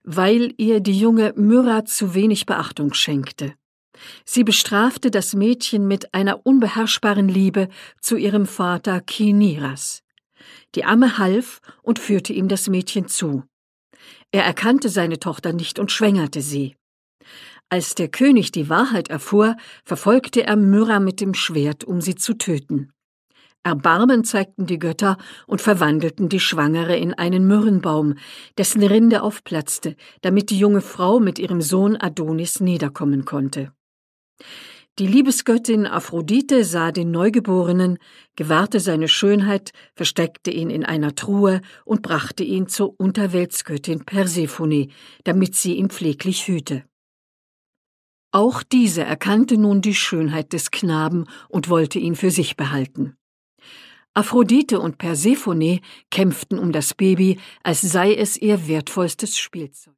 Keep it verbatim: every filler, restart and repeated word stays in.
weil ihr die junge Myrrha zu wenig Beachtung schenkte. Sie bestrafte das Mädchen mit einer unbeherrschbaren Liebe zu ihrem Vater Kiniras. Die Amme half und führte ihm das Mädchen zu. Er erkannte seine Tochter nicht und schwängerte sie. Als der König die Wahrheit erfuhr, verfolgte er Myrrha mit dem Schwert, um sie zu töten. Erbarmen zeigten die Götter und verwandelten die Schwangere in einen Myrrhenbaum, dessen Rinde aufplatzte, damit die junge Frau mit ihrem Sohn Adonis niederkommen konnte. Die Liebesgöttin Aphrodite sah den Neugeborenen, gewahrte seine Schönheit, versteckte ihn in einer Truhe und brachte ihn zur Unterweltsgöttin Persephone, damit sie ihn pfleglich hüte. Auch diese erkannte nun die Schönheit des Knaben und wollte ihn für sich behalten. Aphrodite und Persephone kämpften um das Baby, als sei es ihr wertvollstes Spielzeug.